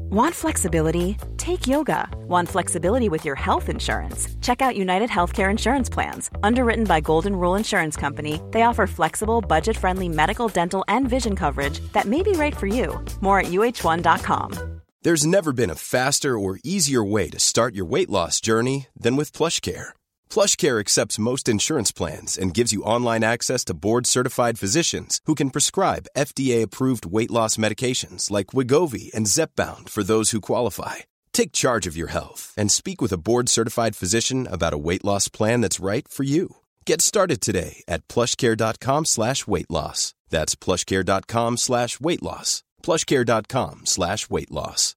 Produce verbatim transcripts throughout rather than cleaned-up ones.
Want flexibility? Take yoga. Want flexibility with your health insurance? Check out United Healthcare Insurance Plans. Underwritten by Golden Rule Insurance Company, they offer flexible, budget-friendly medical, dental, and vision coverage that may be right for you. More at U H one dot com. There's never been a faster or easier way to start your weight loss journey than with PlushCare. PlushCare accepts most insurance plans and gives you online access to board-certified physicians who can prescribe F D A-approved weight loss medications like Wegovy and Zepbound for those who qualify. Take charge of your health and speak with a board-certified physician about a weight loss plan that's right for you. Get started today at plushcare.com slash weight loss. That's plushcare.com slash weight loss. plushcare.com slash weight loss.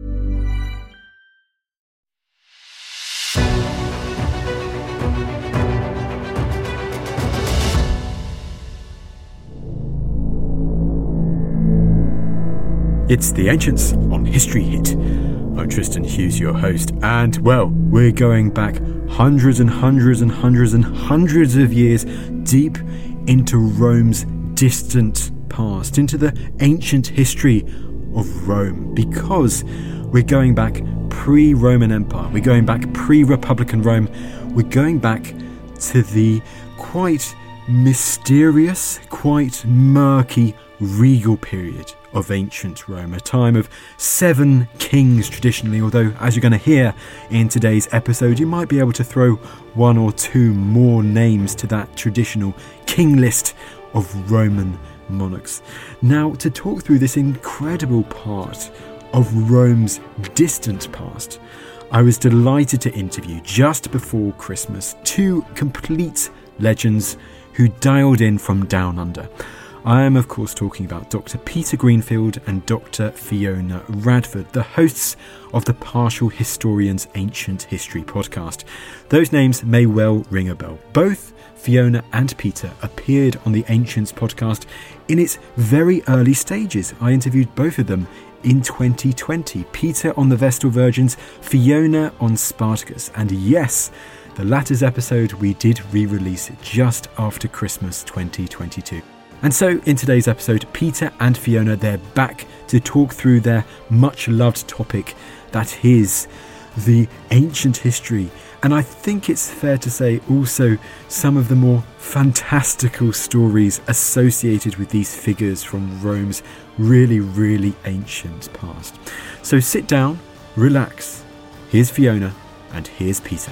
It's The Ancients on History Hit. I'm Tristan Hughes, your host, and, well, we're going back hundreds and hundreds and hundreds and hundreds of years deep into Rome's distant past, into the ancient history of Rome, because we're going back pre-Roman Empire, we're going back pre-Republican Rome, we're going back to the quite mysterious, quite murky regal period of ancient Rome, a time of seven kings traditionally, although as you're going to hear in today's episode, you might be able to throw one or two more names to that traditional king list of Roman monarchs. Now, to talk through this incredible part of Rome's distant past, I was delighted to interview just before Christmas two complete legends who dialed in from down under. I am, of course, talking about Doctor Peter Greenfield and Doctor Fiona Radford, the hosts of the Partial Historian's Ancient History podcast. Those names may well ring a bell. Both Fiona and Peter appeared on the Ancients podcast in its very early stages. I interviewed both of them in twenty twenty. Peter on the Vestal Virgins, Fiona on Spartacus. And yes, the latter's episode we did re-release just after Christmas twenty twenty-two. And so, in today's episode, Peter and Fiona, they're back to talk through their much-loved topic, that is, the ancient history. And I think it's fair to say also some of the more fantastical stories associated with these figures from Rome's really, really ancient past. So sit down, relax. Here's Fiona, and here's Peter.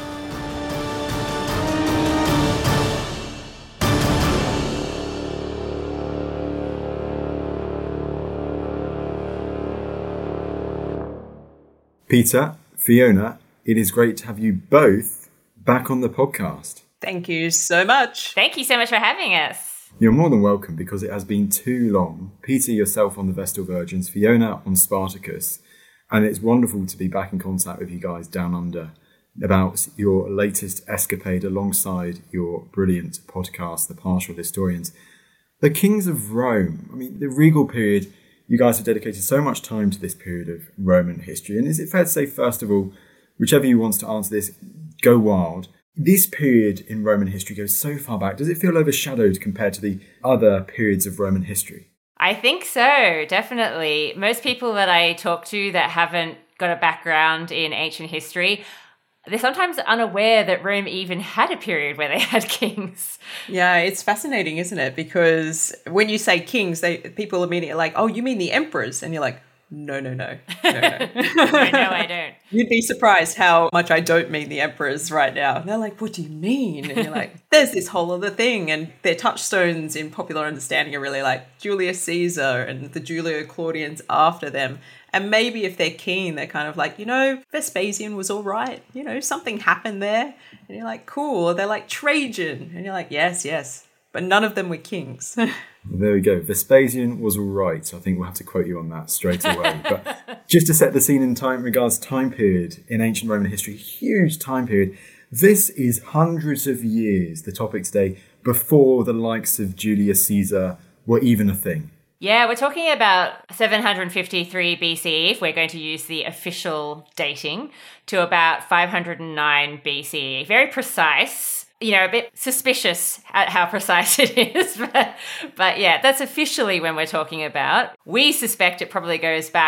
Peter, Fiona, it is great to have you both back on the podcast. Thank you so much. Thank you so much for having us. You're more than welcome, because it has been too long. Peter, yourself on the Vestal Virgins, Fiona on Spartacus, and it's wonderful to be back in contact with you guys down under about your latest escapade alongside your brilliant podcast, The Partial Historians. The Kings of Rome, I mean, the regal period. You guys have dedicated so much time to this period of Roman history. And is it fair to say, first of all, whichever you wants to answer this, go wild. This period in Roman history goes so far back. Does it feel overshadowed compared to the other periods of Roman history? I think so, definitely. Most people that I talk to that haven't got a background in ancient history, they're sometimes unaware that Rome even had a period where they had kings. Yeah, it's fascinating, isn't it? Because when you say kings, they people immediately like, oh, you mean the emperors? And you're like, no, no, no, no, no. no, no, I don't. You'd be surprised how much I don't mean the emperors right now. And they're like, what do you mean? And you're like, there's this whole other thing. And their touchstones in popular understanding are really like Julius Caesar and the Julio-Claudians after them. And maybe if they're keen, they're kind of like, you know, Vespasian was all right. You know, something happened there. And you're like, cool. Or they're like Trajan. And you're like, yes, yes. But none of them were kings. There we go. Vespasian was all right. I think we'll have to quote you on that straight away. But just to set the scene in time regards time period in ancient Roman history, huge time period. This is hundreds of years, the topic today, before the likes of Julius Caesar were even a thing. Yeah, we're talking about seven hundred fifty-three B C E, if we're going to use the official dating, to about five hundred nine B C E. Very precise. You know, a bit suspicious at how precise it is. But, but yeah, that's officially when we're talking about. We suspect it probably goes back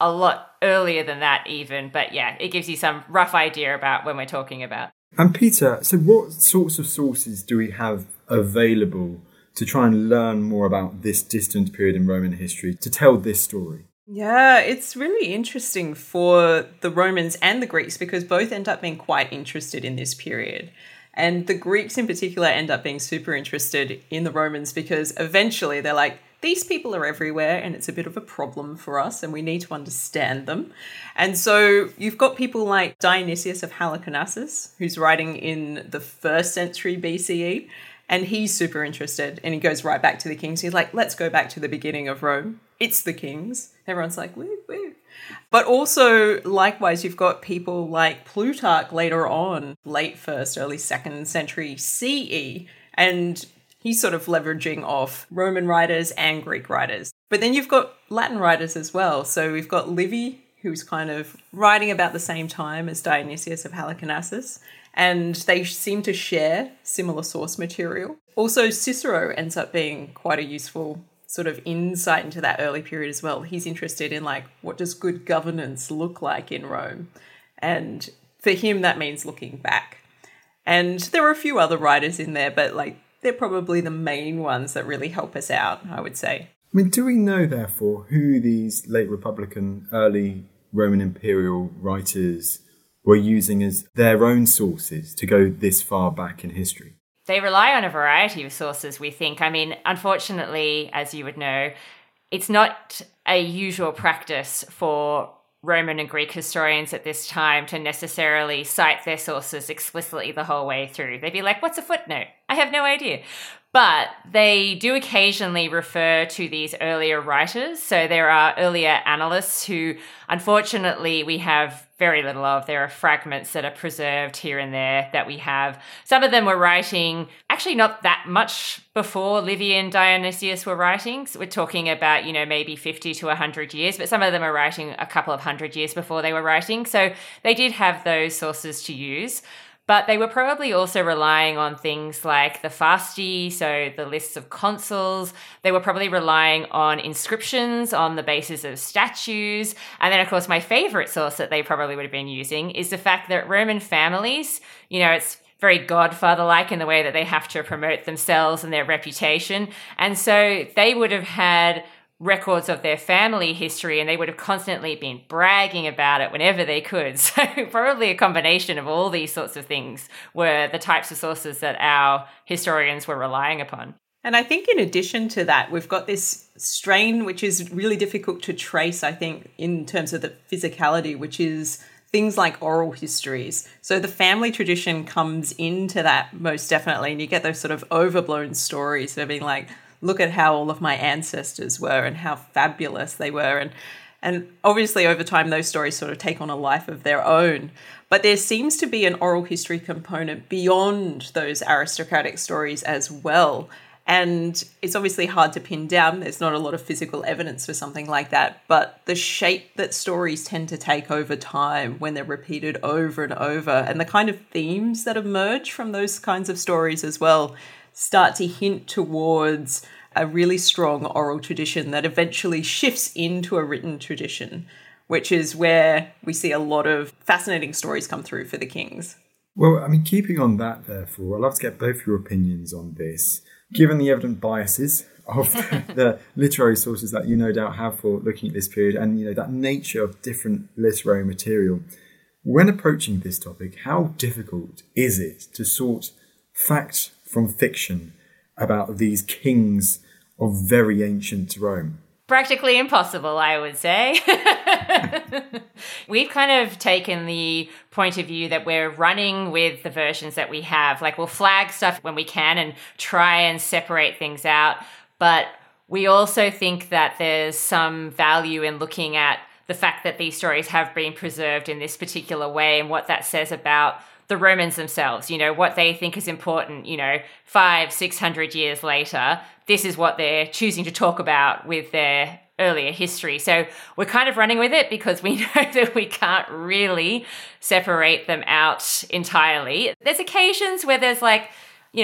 a lot earlier than that even. But yeah, it gives you some rough idea about when we're talking about. And Peter, so what sorts of sources do we have available to try and learn more about this distant period in Roman history to tell this story? Yeah, it's really interesting for the Romans and the Greeks because both end up being quite interested in this period. And the Greeks in particular end up being super interested in the Romans because eventually they're like, these people are everywhere and it's a bit of a problem for us and we need to understand them. And so you've got people like Dionysius of Halicarnassus, who's writing in the first century B C E, and he's super interested and he goes right back to the kings. He's like, let's go back to the beginning of Rome. It's the kings. Everyone's like, woo, woo. But also, likewise, you've got people like Plutarch later on, late first, early second century C E, and he's sort of leveraging off Roman writers and Greek writers. But then you've got Latin writers as well. So we've got Livy, who's kind of writing about the same time as Dionysius of Halicarnassus, and they seem to share similar source material. Also, Cicero ends up being quite a useful sort of insight into that early period as well. He's interested in like, what does good governance look like in Rome? And for him, that means looking back. And there are a few other writers in there, but like, they're probably the main ones that really help us out, I would say. I mean, do we know, therefore, who these late Republican, early Roman imperial writers were using as their own sources to go this far back in history? They rely on a variety of sources, we think. I mean, unfortunately, as you would know, it's not a usual practice for Roman and Greek historians at this time to necessarily cite their sources explicitly the whole way through. They'd be like, what's a footnote? I have no idea. But they do occasionally refer to these earlier writers. So there are earlier annalists who, unfortunately, we have very little of. There are fragments that are preserved here and there that we have. Some of them were writing, actually not that much before Livy and Dionysius were writing. So we're talking about, you know, maybe fifty to one hundred years, but some of them are writing a couple of hundred years before they were writing. So they did have those sources to use. But they were probably also relying on things like the Fasti, so the lists of consuls. They were probably relying on inscriptions on the basis of statues. And then, of course, my favorite source that they probably would have been using is the fact that Roman families, you know, it's very godfather-like in the way that they have to promote themselves and their reputation. And so they would have had records of their family history and they would have constantly been bragging about it whenever they could. So probably a combination of all these sorts of things were the types of sources that our historians were relying upon. And I think in addition to that, we've got this strain which is really difficult to trace, I think, in terms of the physicality, which is things like oral histories. So the family tradition comes into that most definitely, and you get those sort of overblown stories of being like, look at how all of my ancestors were and how fabulous they were. And and obviously over time, those stories sort of take on a life of their own. But there seems to be an oral history component beyond those aristocratic stories as well. And it's obviously hard to pin down. There's not a lot of physical evidence for something like that. But the shape that stories tend to take over time when they're repeated over and over, and the kind of themes that emerge from those kinds of stories as well, start to hint towards a really strong oral tradition that eventually shifts into a written tradition, which is where we see a lot of fascinating stories come through for the kings. Well, I mean, keeping on that, therefore, I'd love to get both your opinions on this. Given the evident biases of the literary sources that you no doubt have for looking at this period and, you know, that nature of different literary material, when approaching this topic, how difficult is it to sort fact from fiction about these kings of very ancient Rome? Practically impossible, I would say. We've kind of taken the point of view that we're running with the versions that we have. Like, we'll flag stuff when we can and try and separate things out. But we also think that there's some value in looking at the fact that these stories have been preserved in this particular way and what that says about the Romans themselves, you know, what they think is important, you know, five, six hundred years later, this is what they're choosing to talk about with their earlier history. So we're kind of running with it because we know that we can't really separate them out entirely. There's occasions where there's like, you know,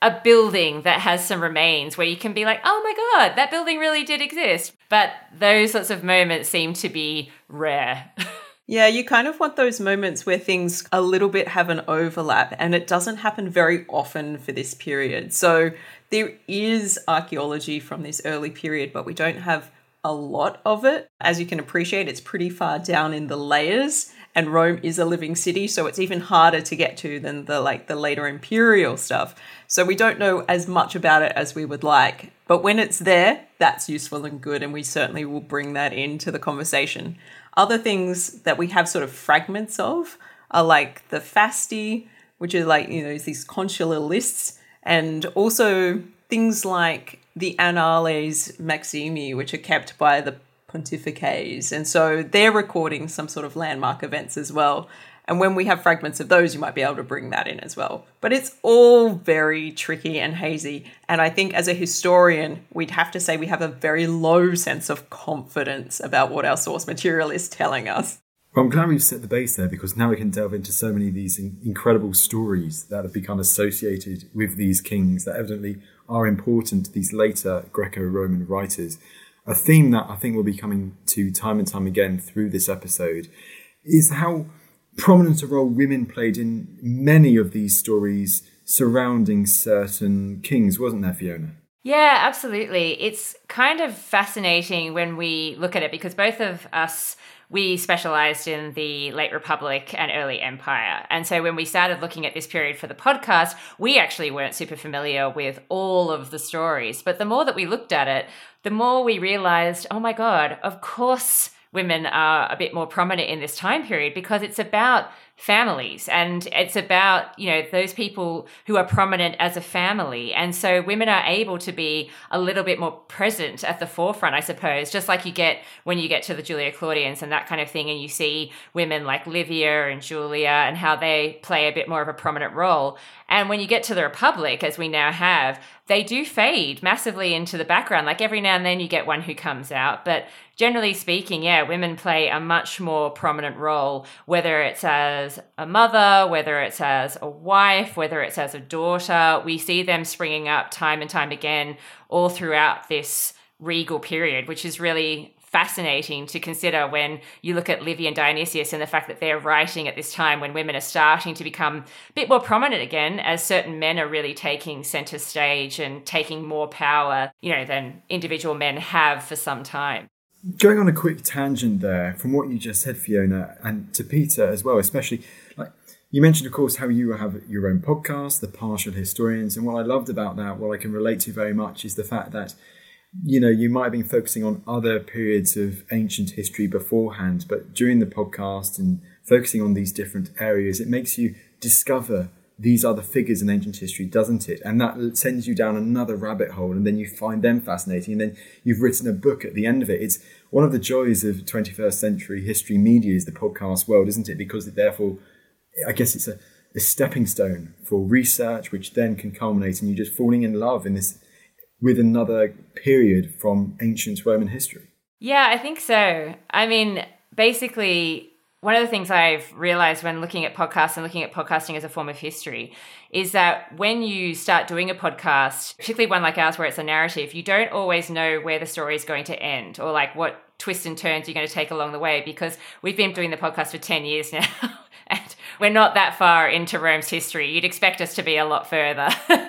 a building that has some remains where you can be like, oh my God, that building really did exist. But those sorts of moments seem to be rare. Yeah, you kind of want those moments where things a little bit have an overlap, and it doesn't happen very often for this period. So there is archaeology from this early period, but we don't have a lot of it. As you can appreciate, it's pretty far down in the layers, and Rome is a living city, so it's even harder to get to than the like the later imperial stuff. So we don't know as much about it as we would like. But when it's there, that's useful and good, and we certainly will bring that into the conversation. Other things that we have sort of fragments of are like the Fasti, which are like, you know, these consular lists, and also things like the Annales Maximi, which are kept by the Pontifices. And so they're recording some sort of landmark events as well. And when we have fragments of those, you might be able to bring that in as well. But it's all very tricky and hazy. And I think as a historian, we'd have to say we have a very low sense of confidence about what our source material is telling us. Well, I'm glad we've set the base there, because now we can delve into so many of these incredible stories that have become associated with these kings that evidently are important to these later Greco-Roman writers. A theme that I think we'll be coming to time and time again through this episode is how prominent a role women played in many of these stories surrounding certain kings, wasn't there, Fiona? Yeah, absolutely. It's kind of fascinating when we look at it, because both of us, we specialized in the late Republic and early Empire. And so when we started looking at this period for the podcast, we actually weren't super familiar with all of the stories. But the more that we looked at it, the more we realized, oh my God, of course women are a bit more prominent in this time period, because it's about families, and it's about, you know, those people who are prominent as a family. And so women are able to be a little bit more present at the forefront, I suppose, just like you get when you get to the Julia Claudians and that kind of thing, and you see women like Livia and Julia and how they play a bit more of a prominent role. And when you get to the Republic, as we now have, they do fade massively into the background. Like every now and then you get one who comes out, but generally speaking, yeah, women play a much more prominent role, whether it's as a mother, whether it's as a wife, whether it's as a daughter. We see them springing up time and time again all throughout this regal period, which is really fascinating to consider when you look at Livy and Dionysius and the fact that they're writing at this time when women are starting to become a bit more prominent again, as certain men are really taking center stage and taking more power, you know, than individual men have for some time. Going on a quick tangent there from what you just said, Fiona, and to Peter as well, especially, like you mentioned, of course, how you have your own podcast, The Partial Historians. And what I loved about that, what I can relate to very much, is the fact that, you know, you might have been focusing on other periods of ancient history beforehand, but during the podcast and focusing on these different areas, it makes you discover these other figures in ancient history, doesn't it? And that sends you down another rabbit hole, and then you find them fascinating, and then you've written a book at the end of it. It's one of the joys of twenty-first century history media is the podcast world, isn't it? Because it therefore, I guess it's a, a stepping stone for research, which then can culminate in you just falling in love in this with another period from ancient Roman history. Yeah, I think so. I mean, basically, one of the things I've realized when looking at podcasts and looking at podcasting as a form of history is that when you start doing a podcast, particularly one like ours where it's a narrative, you don't always know where the story is going to end or like what twists and turns you're going to take along the way, because we've been doing the podcast for ten years now and we're not that far into Rome's history. You'd expect us to be a lot further.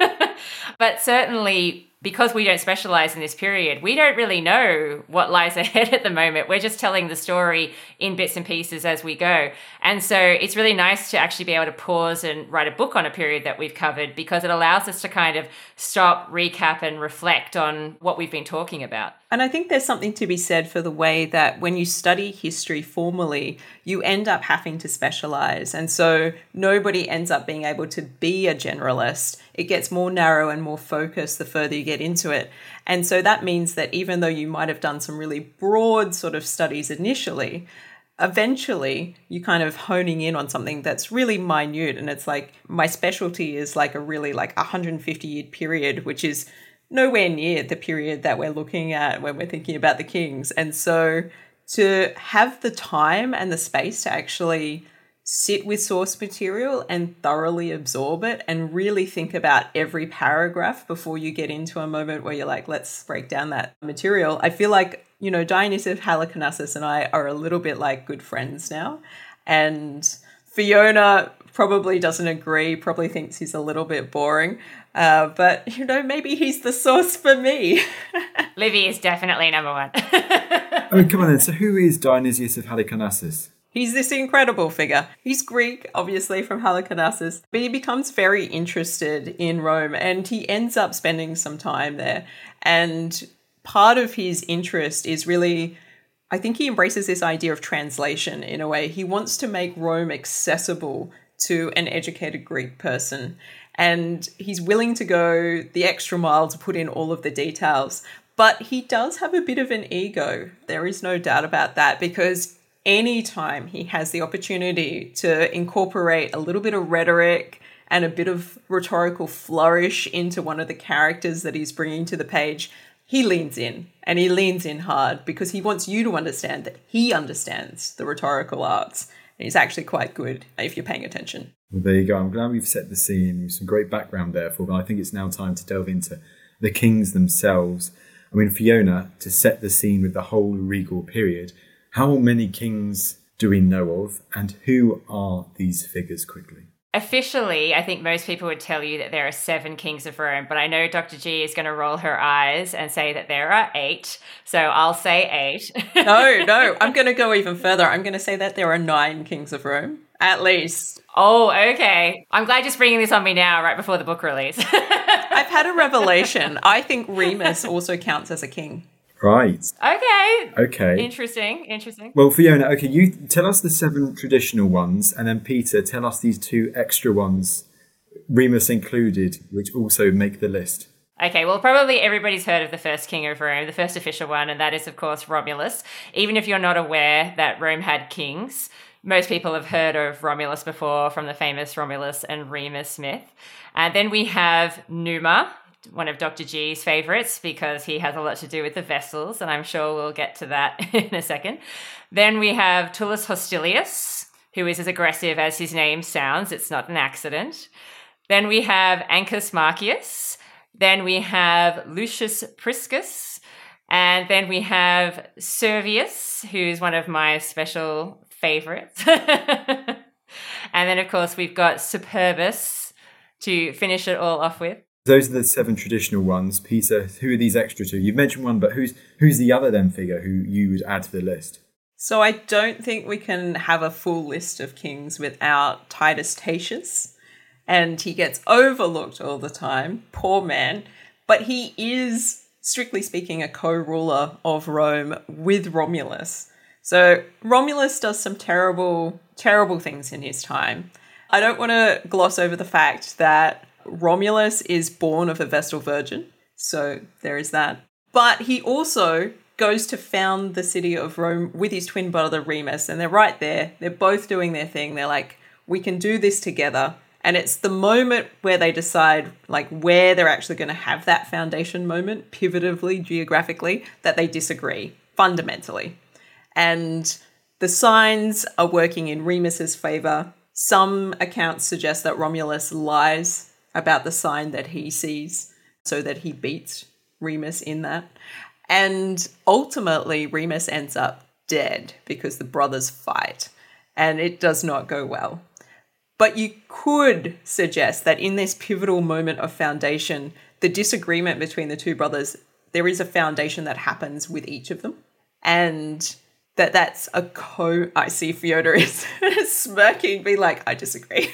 But certainly, because we don't specialize in this period, we don't really know what lies ahead at the moment. We're just telling the story in bits and pieces as we go. And so it's really nice to actually be able to pause and write a book on a period that we've covered, because it allows us to kind of stop, recap, and reflect on what we've been talking about. And I think there's something to be said for the way that when you study history formally, you end up having to specialize. And so nobody ends up being able to be a generalist. It gets more narrow and more focused the further you get into it. And so that means that even though you might have done some really broad sort of studies initially, eventually you kind of honing in on something that's really minute. And it's like, my specialty is like a really like one hundred fifty year period, which is nowhere near the period that we're looking at when we're thinking about the kings. And so to have the time and the space to actually sit with source material and thoroughly absorb it and really think about every paragraph before you get into a moment where you're like, let's break down that material. I feel like, you know, Dionysius Halicarnassus and I are a little bit like good friends now. And Fiona probably doesn't agree, probably thinks he's a little bit boring. Uh, but, you know, maybe he's the source for me. Livy is definitely number one. I mean, come on then. So who is Dionysius of Halicarnassus? He's this incredible figure. He's Greek, obviously, from Halicarnassus, but he becomes very interested in Rome and he ends up spending some time there. And part of his interest is really, I think he embraces this idea of translation in a way. He wants to make Rome accessible to an educated Greek person. And he's willing to go the extra mile to put in all of the details. But he does have a bit of an ego. There is no doubt about that, because anytime he has the opportunity to incorporate a little bit of rhetoric and a bit of rhetorical flourish into one of the characters that he's bringing to the page, he leans in, and he leans in hard because he wants you to understand that he understands the rhetorical arts. And he's actually quite good if you're paying attention. Well, there you go. I'm glad we've set the scene with some great background there for, but I think it's now time to delve into the kings themselves. I mean, Fiona, to set the scene with the whole regal period, how many kings do we know of, and who are these figures quickly? Officially, I think most people would tell you that there are seven kings of Rome, but I know Doctor G is going to roll her eyes and say that there are eight, so I'll say eight. no, no, I'm going to go even further. I'm going to say that there are nine kings of Rome, at least. Oh, okay. I'm glad you're bringing this on me now, right before the book release. I've had a revelation. I think Remus also counts as a king. Right. Okay. Okay. Interesting. Interesting. Well, Fiona, okay, you tell us the seven traditional ones, and then Peter, tell us these two extra ones, Remus included, which also make the list. Okay, well, probably everybody's heard of the first king of Rome, the first official one, and that is, of course, Romulus. Even if you're not aware that Rome had kings, most people have heard of Romulus before from the famous Romulus and Remus myth. And then we have Numa, one of Doctor G's favourites, because he has a lot to do with the vessels, and I'm sure we'll get to that in a second. Then we have Tullus Hostilius, who is as aggressive as his name sounds. It's not an accident. Then we have Ancus Marcius. Then we have Lucius Priscus. And then we have Servius, who's one of my special favourites. And then, of course, we've got Superbus to finish it all off with. Those are the seven traditional ones. Peter, who are these extra two? You've mentioned one, but who's who's the other then figure who you would add to the list? So I don't think we can have a full list of kings without Titus Tatius. And he gets overlooked all the time. Poor man. But he is, strictly speaking, a co-ruler of Rome with Romulus. So Romulus does some terrible, terrible things in his time. I don't want to gloss over the fact that Romulus is born of a Vestal Virgin, so there is that. But he also goes to found the city of Rome with his twin brother Remus, and they're right there. They're both doing their thing. They're like, we can do this together. And it's the moment where they decide, like, where they're actually going to have that foundation moment, pivotively, geographically, that they disagree, fundamentally. And the signs are working in Remus's favour. Some accounts suggest that Romulus lies about the sign that he sees so that he beats Remus in that. And ultimately, Remus ends up dead because the brothers fight, and it does not go well. But you could suggest that in this pivotal moment of foundation, the disagreement between the two brothers, there is a foundation that happens with each of them. And that that's a co... I see Fiona is smirking, be like, I disagree.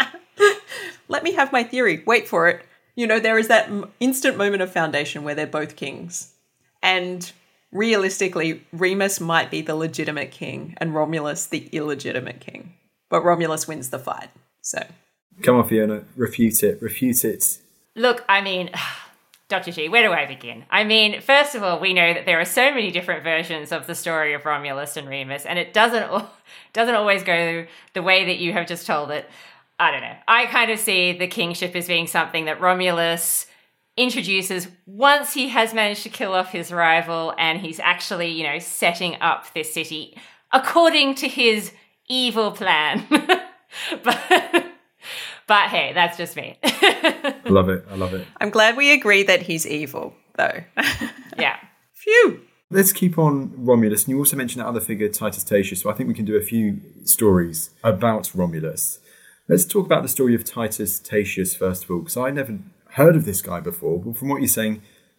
Let me have my theory. Wait for it. You know, there is that instant moment of foundation where they're both kings. And realistically, Remus might be the legitimate king and Romulus the illegitimate king. But Romulus wins the fight, so. Come on, Fiona. Refute it. Refute it. Look, I mean, Doctor G, where do I begin? I mean, first of all, we know that there are so many different versions of the story of Romulus and Remus, and it doesn't doesn't always go the way that you have just told it. I don't know. I kind of see the kingship as being something that Romulus introduces once he has managed to kill off his rival and he's actually, you know, setting up this city according to his evil plan. but, but hey, that's just me. I love it. I love it. I'm glad we agree that he's evil, though. Yeah. Phew. Let's keep on Romulus. And you also mentioned that other figure, Titus Tatius. So I think we can do a few stories about Romulus. Let's talk about the story of Titus Tatius first of all, because I never heard of this guy before. But from what you're saying,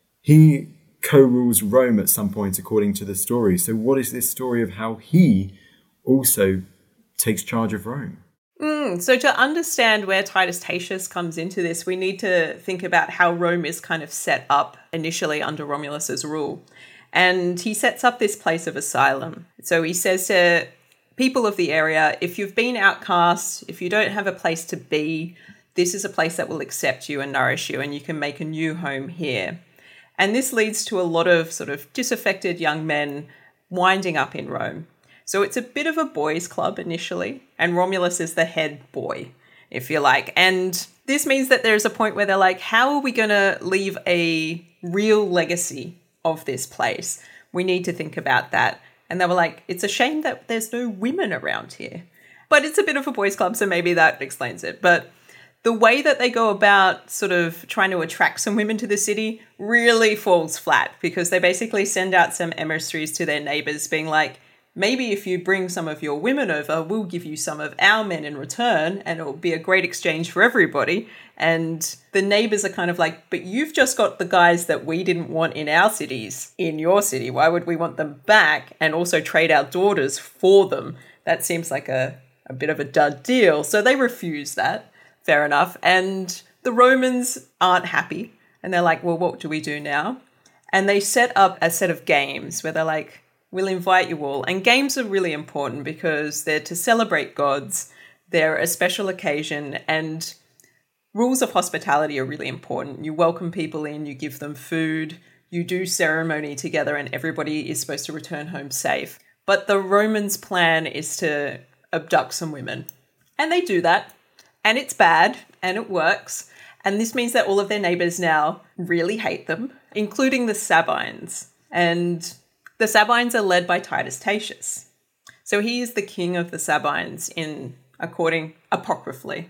he co-rules Rome at some point, according to the story. So what is this story of how he also takes charge of Rome? Mm, so to understand where Titus Tatius comes into this, we need to think about how Rome is kind of set up initially under Romulus's rule. And he sets up this place of asylum. So he says to people of the area, if you've been outcast, if you don't have a place to be, this is a place that will accept you and nourish you, and you can make a new home here. And this leads to a lot of sort of disaffected young men winding up in Rome. So it's a bit of a boys' club initially, and Romulus is the head boy, if you like. And this means that there's a point where they're like, how are we going to leave a real legacy of this place? We need to think about that. And they were like, it's a shame that there's no women around here. But it's a bit of a boys' club, so maybe that explains it. But the way that they go about sort of trying to attract some women to the city really falls flat, because they basically send out some emissaries to their neighbours being like, maybe if you bring some of your women over, we'll give you some of our men in return, and it'll be a great exchange for everybody. And the neighbours are kind of like, but you've just got the guys that we didn't want in our cities in your city. Why would we want them back and also trade our daughters for them? That seems like a, a bit of a dud deal. So they refuse that. Fair enough. And the Romans aren't happy. And they're like, well, what do we do now? And they set up a set of games where they're like, we'll invite you all. And games are really important because they're to celebrate gods. They're a special occasion. And rules of hospitality are really important. You welcome people in, you give them food, you do ceremony together, and everybody is supposed to return home safe. But the Romans' plan is to abduct some women. And they do that. And it's bad, and it works. And this means that all of their neighbours now really hate them, including the Sabines. And the Sabines are led by Titus Tatius. So he is the king of the Sabines, in according apocryphally.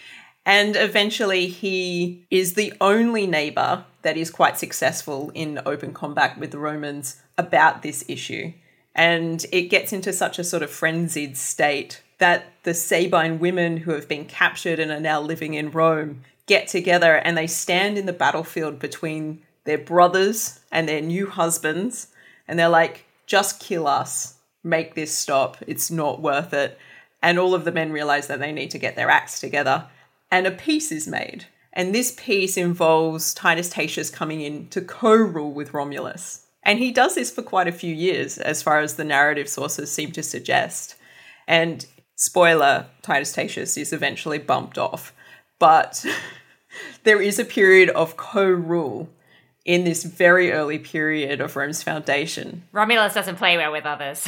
And eventually he is the only neighbour that is quite successful in open combat with the Romans about this issue. And it gets into such a sort of frenzied state that the Sabine women who have been captured and are now living in Rome get together and they stand in the battlefield between their brothers and their new husbands. And they're like, just kill us. Make this stop. It's not worth it. And all of the men realize that they need to get their acts together. And a peace is made. And this peace involves Titus Tatius coming in to co-rule with Romulus. And he does this for quite a few years, as far as the narrative sources seem to suggest. And spoiler, Titus Tatius is eventually bumped off. But there is a period of co-rule in this very early period of Rome's foundation. Romulus doesn't play well with others.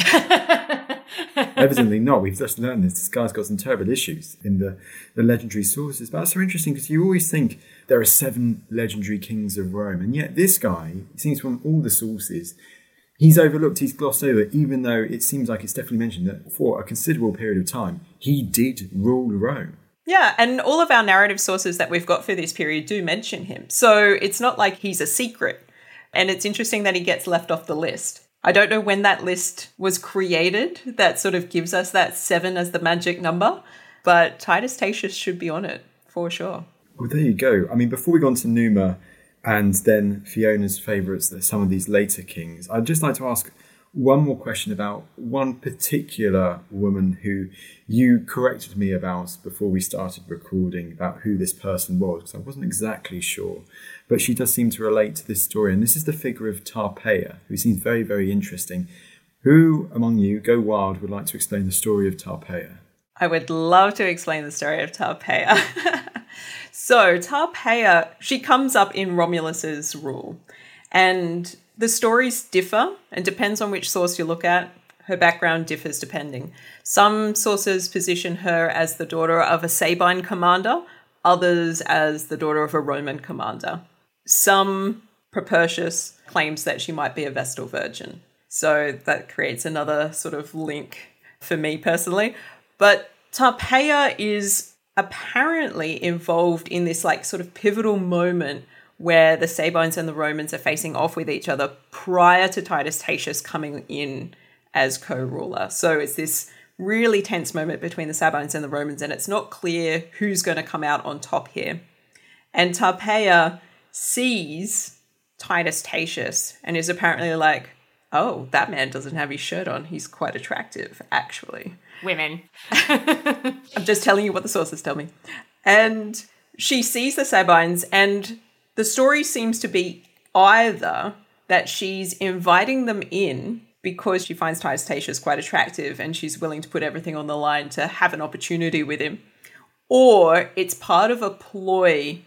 Evidently not. We've just learned this. This guy's got some terrible issues in the, the legendary sources. But that's so interesting because you always think there are seven legendary kings of Rome. And yet this guy, it seems from all the sources, he's overlooked, he's glossed over, even though it seems like it's definitely mentioned that for a considerable period of time, he did rule Rome. Yeah, and all of our narrative sources that we've got for this period do mention him. So it's not like he's a secret. And it's interesting that he gets left off the list. I don't know when that list was created that sort of gives us that seven as the magic number, but Titus Tatius should be on it for sure. Well, there you go. I mean, before we go on to Numa and then Fiona's favourites, some of these later kings, I'd just like to ask one more question about one particular woman who you corrected me about before we started recording about who this person was, because I wasn't exactly sure. But she does seem to relate to this story. And this is the figure of Tarpeia, who seems very, very interesting. Who among you, go wild, would like to explain the story of Tarpeia? I would love to explain the story of Tarpeia. So Tarpeia, she comes up in Romulus's rule. And the stories differ, and depends on which source you look at. Her background differs depending. Some sources position her as the daughter of a Sabine commander, others as the daughter of a Roman commander. Some, Propertius, claims that she might be a Vestal virgin. So that creates another sort of link for me personally. But Tarpeia is apparently involved in this like sort of pivotal moment where the Sabines and the Romans are facing off with each other prior to Titus Tatius coming in as co-ruler. So it's this really tense moment between the Sabines and the Romans, and it's not clear who's going to come out on top here. And Tarpeia sees Titus Tatius and is apparently like, oh, that man doesn't have his shirt on. He's quite attractive, actually. Women. I'm just telling you what the sources tell me. And she sees the Sabines, and the story seems to be either that she's inviting them in because she finds Titus Tatius quite attractive and she's willing to put everything on the line to have an opportunity with him, or it's part of a ploy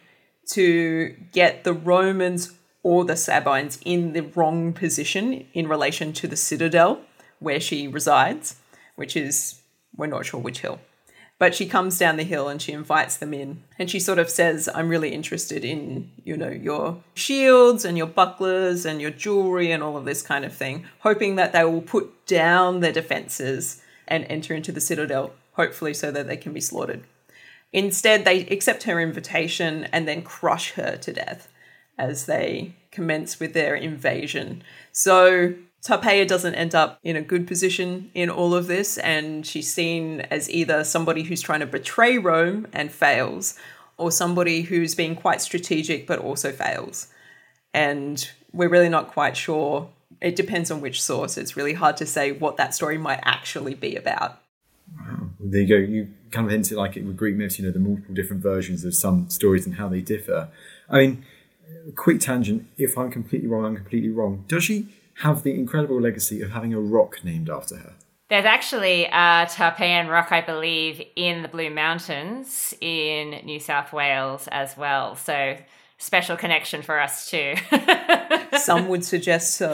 to get the Romans or the Sabines in the wrong position in relation to the citadel where she resides, which is, we're not sure which hill. But she comes down the hill and she invites them in. And she sort of says, I'm really interested in, you know, your shields and your bucklers and your jewelry and all of this kind of thing, hoping that they will put down their defenses and enter into the citadel, hopefully so that they can be slaughtered. Instead, they accept her invitation and then crush her to death as they commence with their invasion. So Tarpeia doesn't end up in a good position in all of this, and she's seen as either somebody who's trying to betray Rome and fails, or somebody who's being quite strategic but also fails. And we're really not quite sure. It depends on which source. It's really hard to say what that story might actually be about. Wow. There you go. You kind of hinted like it with Greek myths, you know, the multiple different versions of some stories and how they differ. I mean, quick tangent, if I'm completely wrong, I'm completely wrong. Does she have the incredible legacy of having a rock named after her? There's actually a Tarpeian rock, I believe, in the Blue Mountains in New South Wales as well. So special connection for us too. Some would suggest so.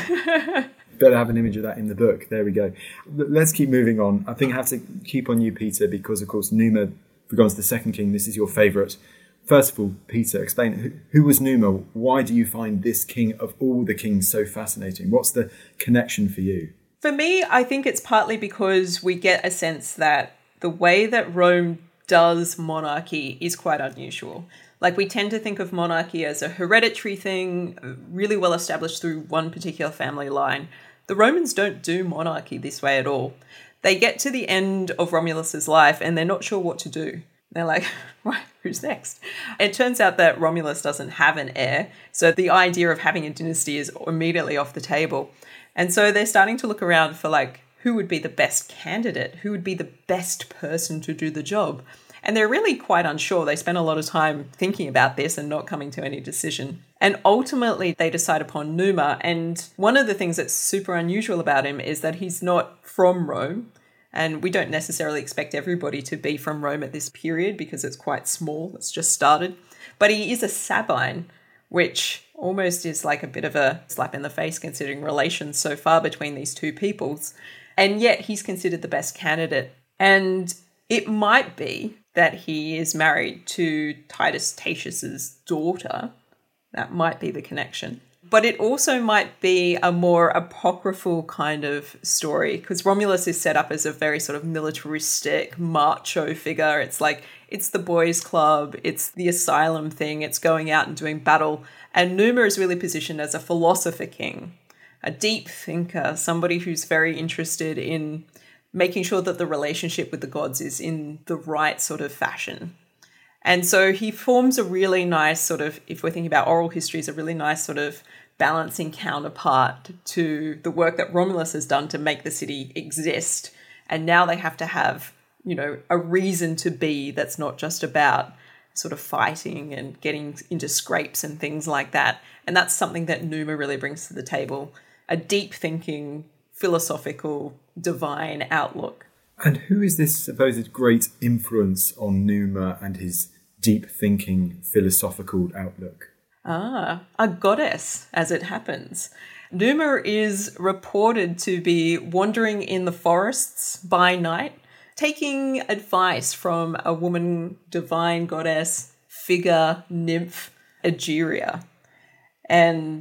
Better have an image of that in the book. There we go. Let's keep moving on. I think I have to keep on you, Peter, because, of course, Numa, regards to the Second King, this is your favourite. First of all, Peter, explain, who, who was Numa? Why do you find this king of all the kings so fascinating? What's the connection for you? For me, I think it's partly because we get a sense that the way that Rome does monarchy is quite unusual. Like, we tend to think of monarchy as a hereditary thing, really well established through one particular family line. The Romans don't do monarchy this way at all. They get to the end of Romulus's life and they're not sure what to do. They're like, right, who's next? It turns out that Romulus doesn't have an heir, so the idea of having a dynasty is immediately off the table. And so they're starting to look around for, like, who would be the best candidate? Who would be the best person to do the job? And they're really quite unsure. They spend a lot of time thinking about this and not coming to any decision. And ultimately, they decide upon Numa. And one of the things that's super unusual about him is that he's not from Rome. And we don't necessarily expect everybody to be from Rome at this period because it's quite small. It's just started. But he is a Sabine, which almost is like a bit of a slap in the face considering relations so far between these two peoples. And yet he's considered the best candidate. And it might be that he is married to Titus Tatius's daughter. That might be the connection. But it also might be a more apocryphal kind of story because Romulus is set up as a very sort of militaristic, macho figure. It's like, it's the boys' club, it's the asylum thing, it's going out and doing battle. And Numa is really positioned as a philosopher king, a deep thinker, somebody who's very interested in making sure that the relationship with the gods is in the right sort of fashion. And so he forms a really nice sort of, if we're thinking about oral histories, a really nice sort of balancing counterpart to the work that Romulus has done to make the city exist. And now they have to have, you know, a reason to be that's not just about sort of fighting and getting into scrapes and things like that. And that's something that Numa really brings to the table, a deep thinking, philosophical, divine outlook. And who is this supposed great influence on Numa and his deep thinking, philosophical outlook? Ah, a goddess, as it happens. Numa is reported to be wandering in the forests by night, taking advice from a woman, divine goddess, figure, nymph, Egeria. And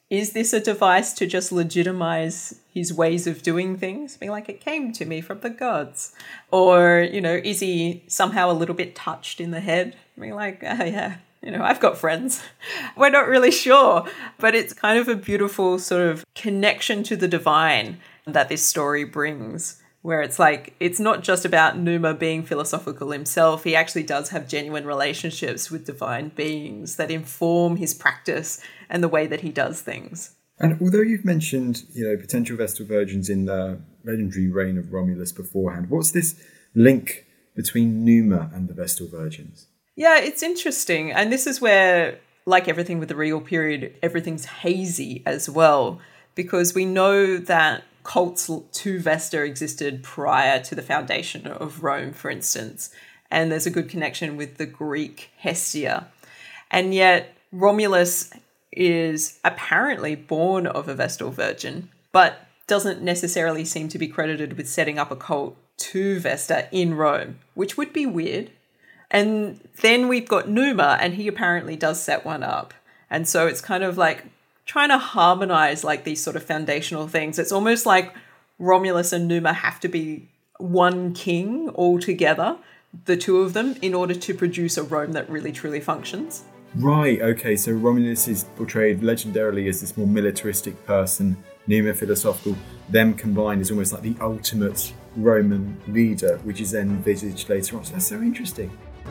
is this a device to just legitimize his ways of doing things? Being like, it came to me from the gods. Or, you know, is he somehow a little bit touched in the head? Being like, oh, yeah, you know, I've got friends. We're not really sure. But it's kind of a beautiful sort of connection to the divine that this story brings, where it's like, it's not just about Numa being philosophical himself. He actually does have genuine relationships with divine beings that inform his practice and the way that he does things. And although you've mentioned, you know, potential Vestal virgins in the legendary reign of Romulus beforehand, what's this link between Numa and the Vestal virgins? Yeah, it's interesting. And this is where, like everything with the regal period, everything's hazy as well, because we know that cults to Vesta existed prior to the foundation of Rome, for instance. And there's a good connection with the Greek Hestia. And yet Romulus is apparently born of a Vestal virgin, but doesn't necessarily seem to be credited with setting up a cult to Vesta in Rome, which would be weird. And then we've got Numa, and he apparently does set one up. And so it's kind of like trying to harmonize like these sort of foundational things. It's almost like Romulus and Numa have to be one king all together, the two of them, in order to produce a Rome that really truly functions. Right, okay, so Romulus is portrayed legendarily as this more militaristic person, Numa philosophical. Them combined is almost like the ultimate Roman leader, which is then envisaged later on. So that's so interesting.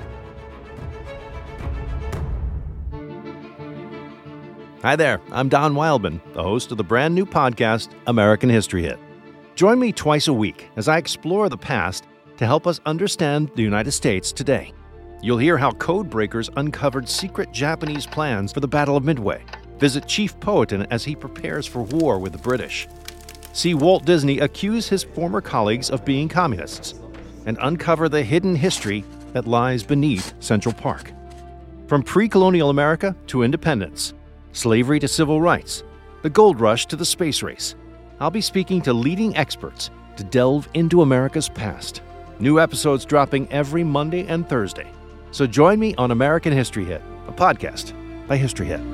Hi there, I'm Don Wildman, the host of the brand new podcast, American History Hit. Join me twice a week as I explore the past to help us understand the United States today. You'll hear how code breakers uncovered secret Japanese plans for the Battle of Midway. Visit Chief Powhatan as he prepares for war with the British. See Walt Disney accuse his former colleagues of being communists, and uncover the hidden history that lies beneath Central Park. From pre-colonial America to independence, slavery to civil rights, the gold rush to the space race, I'll be speaking to leading experts to delve into America's past. New episodes dropping every Monday and Thursday. So join me on American History Hit, a podcast by History Hit.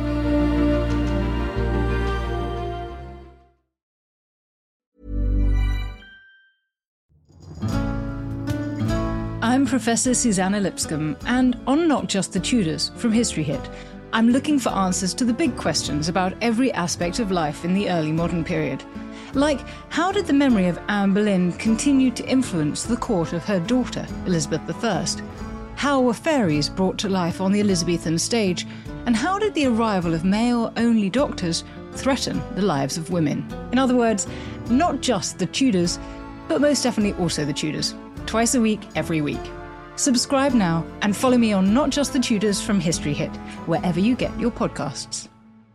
I'm Professor Susanna Lipscomb, and on Not Just the Tudors from History Hit, I'm looking for answers to the big questions about every aspect of life in the early modern period. Like, how did the memory of Anne Boleyn continue to influence the court of her daughter, Elizabeth the First? How were fairies brought to life on the Elizabethan stage? And how did the arrival of male-only doctors threaten the lives of women? In other words, not just the Tudors, but most definitely also the Tudors. Twice a week, every week. Subscribe now and follow me on Not Just the Tudors from History Hit, wherever you get your podcasts.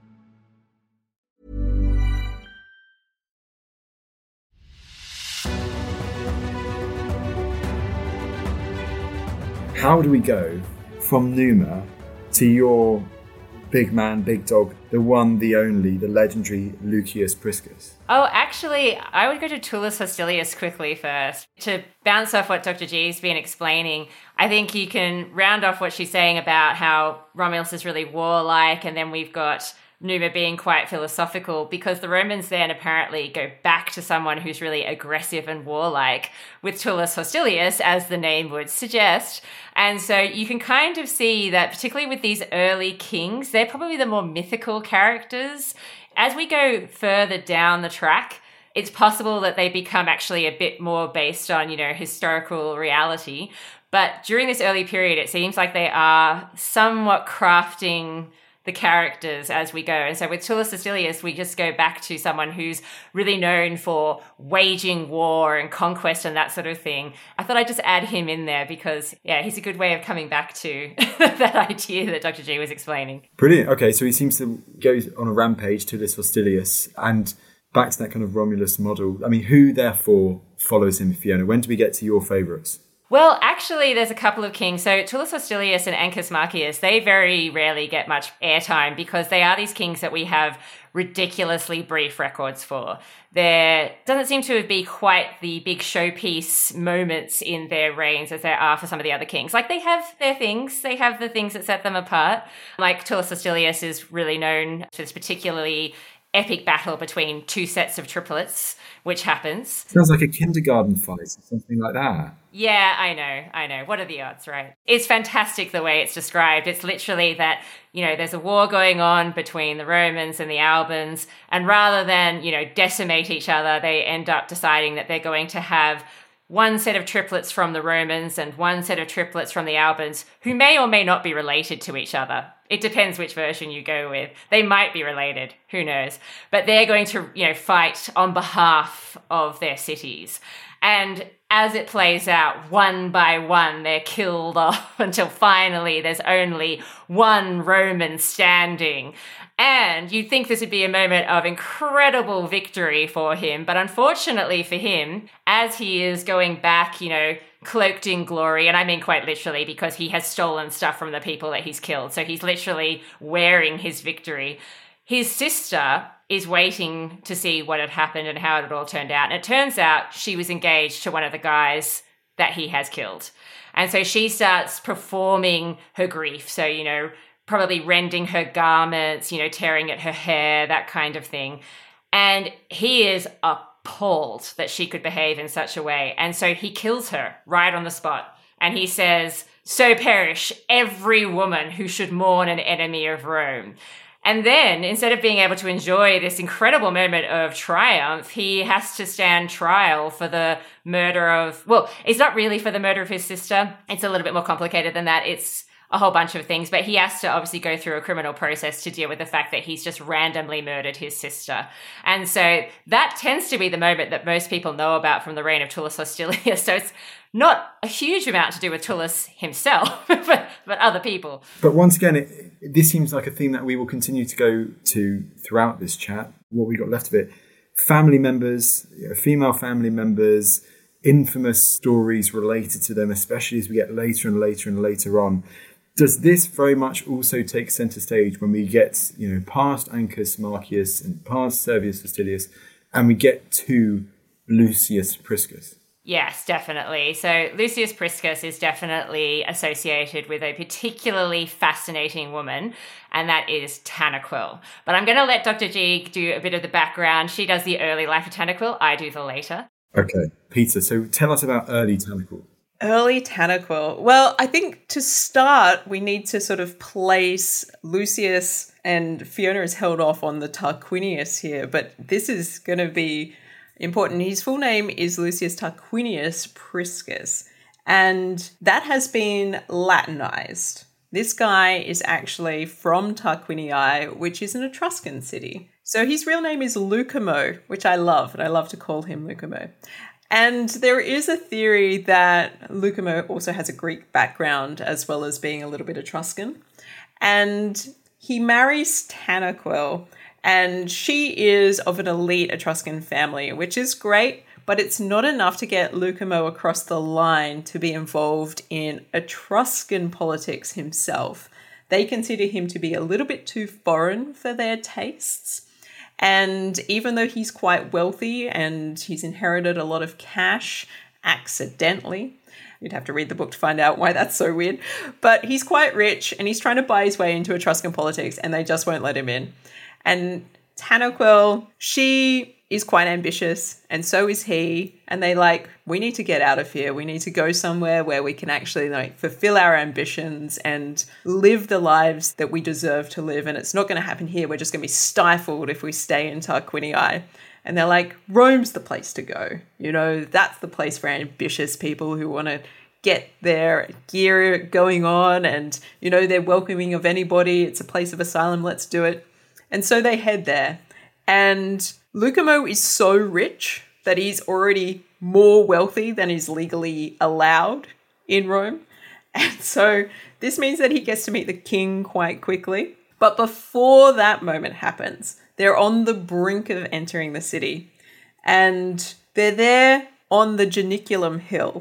How do we go from Numa to your big man, big dog, the one, the only, the legendary Lucius Priscus? Oh, actually, I would go to Tullus Hostilius quickly first. To bounce off what Doctor G's been explaining, I think you can round off what she's saying about how Romulus is really warlike, and then we've got Numa being quite philosophical, because the Romans then apparently go back to someone who's really aggressive and warlike with Tullus Hostilius, as the name would suggest. And so you can kind of see that, particularly with these early kings, they're probably the more mythical characters. As we go further down the track, it's possible that they become actually a bit more based on, you know, historical reality. But during this early period, it seems like they are somewhat crafting the characters as we go. And so with Tullus Hostilius, we just go back to someone who's really known for waging war and conquest and that sort of thing. I thought I'd just add him in there because, yeah, he's a good way of coming back to that idea that Doctor G was explaining. Brilliant. Okay, so he seems to go on a rampage, Tullus Hostilius, and back to that kind of Romulus model. I mean, who, therefore, follows him, Fiona? When do we get to your favourites? Well, actually, there's a couple of kings. So Tullus Hostilius and Ancus Marcius, they very rarely get much airtime because they are these kings that we have ridiculously brief records for. There doesn't seem to be quite the big showpiece moments in their reigns as there are for some of the other kings. Like, they have their things. They have the things that set them apart. Like, Tullus Hostilius is really known for this particularly epic battle between two sets of triplets, which happens. Sounds like a kindergarten fight or something like that. Yeah, I know, I know. What are the odds, right? It's fantastic the way it's described. It's literally that, you know, there's a war going on between the Romans and the Albans, and rather than, you know, decimate each other, they end up deciding that they're going to have one set of triplets from the Romans and one set of triplets from the Albans, who may or may not be related to each other. It depends which version you go with. They might be related, who knows? But they're going to, you know, fight on behalf of their cities. And as it plays out, one by one, they're killed off until finally there's only one Roman standing. And you'd think this would be a moment of incredible victory for him. But unfortunately for him, as he is going back, you know, cloaked in glory, and I mean quite literally because he has stolen stuff from the people that he's killed. So he's literally wearing his victory. His sister is waiting to see what had happened and how it all turned out. And it turns out she was engaged to one of the guys that he has killed. And so she starts performing her grief. So, you know, probably rending her garments, you know, tearing at her hair, that kind of thing. And he is appalled that she could behave in such a way. And so he kills her right on the spot. And he says, "So perish every woman who should mourn an enemy of Rome." And then, instead of being able to enjoy this incredible moment of triumph, he has to stand trial for the murder of, well, it's not really for the murder of his sister. It's a little bit more complicated than that. It's a whole bunch of things, but he has to obviously go through a criminal process to deal with the fact that he's just randomly murdered his sister. And so that tends to be the moment that most people know about from the reign of Tullus Hostilius. So it's not a huge amount to do with Tullus himself, but, but other people. But once again, it, this seems like a theme that we will continue to go to throughout this chat, what we got left of it. Family members, you know, female family members, infamous stories related to them, especially as we get later and later and later on. Does this very much also take centre stage when we get, you know, past Ancus Marcius and past Servius Hostilius, and we get to Lucius Priscus? Yes, definitely. So Lucius Priscus is definitely associated with a particularly fascinating woman, and that is Tanaquil. But I'm going to let Doctor G do a bit of the background. She does the early life of Tanaquil. I do the later. Okay. Peter, so tell us about early Tanaquil. Early Tanaquil. Well, I think to start, we need to sort of place Lucius, and Fiona is held off on the Tarquinius here, but this is going to be important. His full name is Lucius Tarquinius Priscus, and that has been Latinized. This guy is actually from Tarquinii, which is an Etruscan city. So his real name is Lucamo, which I love, and I love to call him Lucamo. And there is a theory that Lucamo also has a Greek background as well as being a little bit Etruscan. And he marries Tanaquil, and she is of an elite Etruscan family, which is great, but it's not enough to get Lucamo across the line to be involved in Etruscan politics himself. They consider him to be a little bit too foreign for their tastes. And even though he's quite wealthy and he's inherited a lot of cash accidentally, you'd have to read the book to find out why that's so weird, but he's quite rich and he's trying to buy his way into Etruscan politics and they just won't let him in. And Tanaquil, she is quite ambitious and so is he. And they like, we need to get out of here. We need to go somewhere where we can actually like fulfill our ambitions and live the lives that we deserve to live. And it's not going to happen here. We're just going to be stifled if we stay in Tarquinii. And they're like, Rome's the place to go. You know, that's the place for ambitious people who want to get their gear going on. And, you know, they're welcoming of anybody. It's a place of asylum. Let's do it. And so they head there. And Lucamo is so rich that he's already more wealthy than is legally allowed in Rome. And so this means that he gets to meet the king quite quickly. But before that moment happens, they're on the brink of entering the city. And they're there on the Janiculum Hill.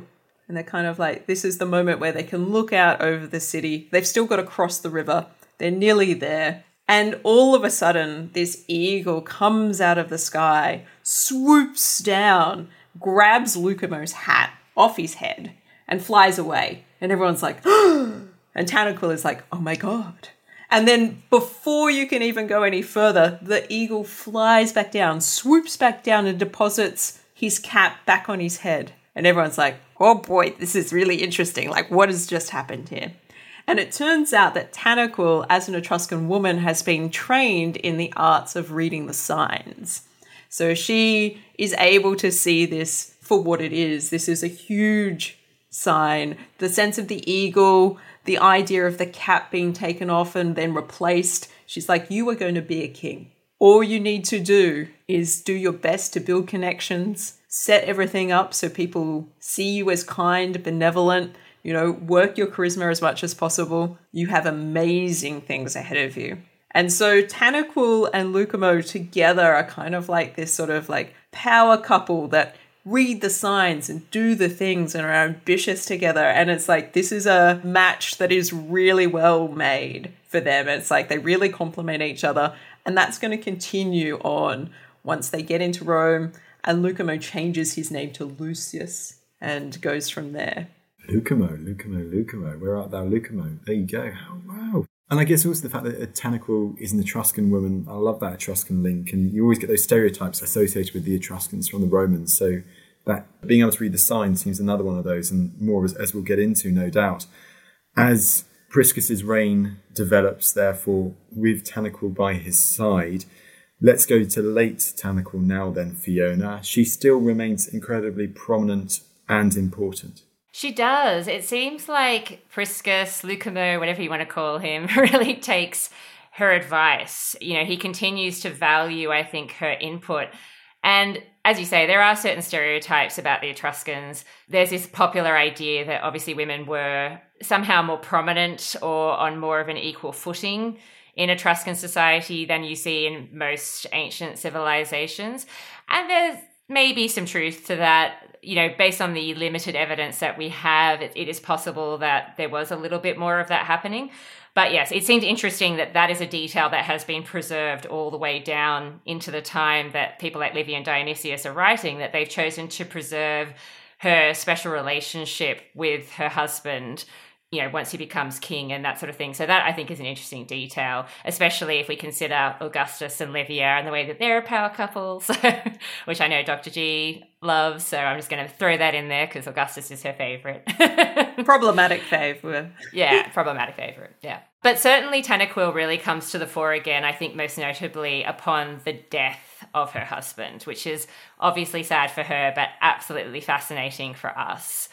And they're kind of like, this is the moment where they can look out over the city. They've still got to cross the river. They're nearly there. And all of a sudden, this eagle comes out of the sky, swoops down, grabs Lucumo's hat off his head and flies away. And everyone's like, and Tanaquil is like, oh my God. And then before you can even go any further, the eagle flies back down, swoops back down and deposits his cap back on his head. And everyone's like, oh boy, this is really interesting. Like, what has just happened here? And it turns out that Tanaquil, as an Etruscan woman, has been trained in the arts of reading the signs. So she is able to see this for what it is. This is a huge sign. The sense of the eagle, the idea of the cap being taken off and then replaced. She's like, you are going to be a king. All you need to do is do your best to build connections, set everything up so people see you as kind, benevolent, you know, work your charisma as much as possible. You have amazing things ahead of you. And so Tanaquil and Lucumo together are kind of like this sort of like power couple that read the signs and do the things and are ambitious together. And it's like, this is a match that is really well made for them. It's like they really complement each other. And that's going to continue on once they get into Rome and Lucumo changes his name to Lucius and goes from there. Lucumo, Lucumo, Lucumo. Where art thou, Lucumo? There you go. Oh, wow. And I guess also the fact that Tanaquil is an Etruscan woman. I love that Etruscan link. And you always get those stereotypes associated with the Etruscans from the Romans. So that being able to read the signs seems another one of those, and more as, as we'll get into, no doubt. As Priscus's reign develops, therefore, with Tanaquil by his side, let's go to late Tanaquil now then, Fiona. She still remains incredibly prominent and important. She does. It seems like Priscus, Lucumo, whatever you want to call him, really takes her advice. You know, he continues to value, I think, her input. And as you say, there are certain stereotypes about the Etruscans. There's this popular idea that obviously women were somehow more prominent or on more of an equal footing in Etruscan society than you see in most ancient civilizations. And there's maybe some truth to that. You know, based on the limited evidence that we have, it, it is possible that there was a little bit more of that happening. But yes, it seemed interesting that that is a detail that has been preserved all the way down into the time that people like Livy and Dionysius are writing, that they've chosen to preserve her special relationship with her husband, you know, once he becomes king and that sort of thing. So that I think is an interesting detail, especially if we consider Augustus and Livia and the way that they're a power couple, so, which I know Doctor G loves. So I'm just going to throw that in there because Augustus is her favourite. Problematic fave. Yeah, problematic favourite, yeah. But certainly Tanaquil really comes to the fore again, I think most notably upon the death of her husband, which is obviously sad for her, but absolutely fascinating for us.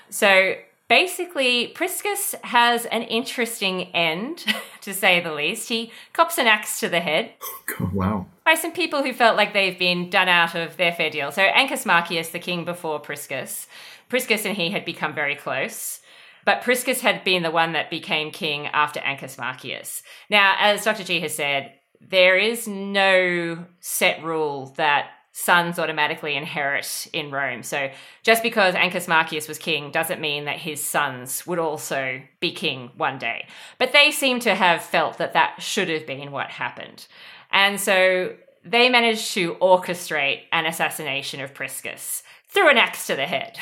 So basically, Priscus has an interesting end, to say the least. He cops an axe to the head. Oh, God, wow. By some people who felt like they've been done out of their fair deal. So Ancus Marcius, the king before Priscus, Priscus and he had become very close. But Priscus had been the one that became king after Ancus Marcius. Now, as Doctor G has said, there is no set rule that sons automatically inherit in Rome. So just because Ancus Marcius was king doesn't mean that his sons would also be king one day. But they seem to have felt that that should have been what happened. And so they managed to orchestrate an assassination of Priscus through an axe to the head.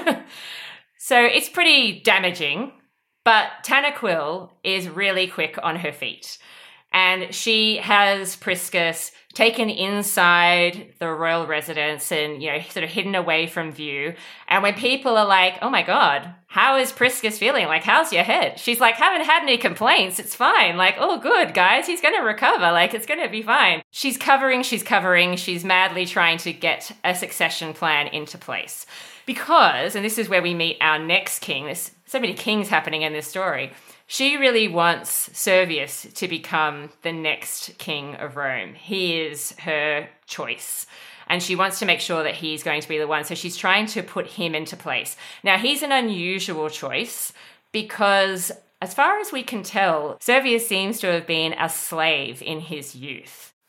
So it's pretty damaging, but Tanaquil is really quick on her feet. And she has Priscus taken inside the royal residence and, you know, sort of hidden away from view. And when people are like, oh my God, how is Priscus feeling? Like, how's your head? She's like, haven't had any complaints. It's fine. Like, oh, good, guys. He's going to recover. Like, it's going to be fine. She's covering, she's covering. She's madly trying to get a succession plan into place. Because, and this is where we meet our next king, there's so many kings happening in this story, she really wants Servius to become the next king of Rome. He is her choice. And she wants to make sure that he's going to be the one. So she's trying to put him into place. Now, he's an unusual choice because, as far as we can tell, Servius seems to have been a slave in his youth.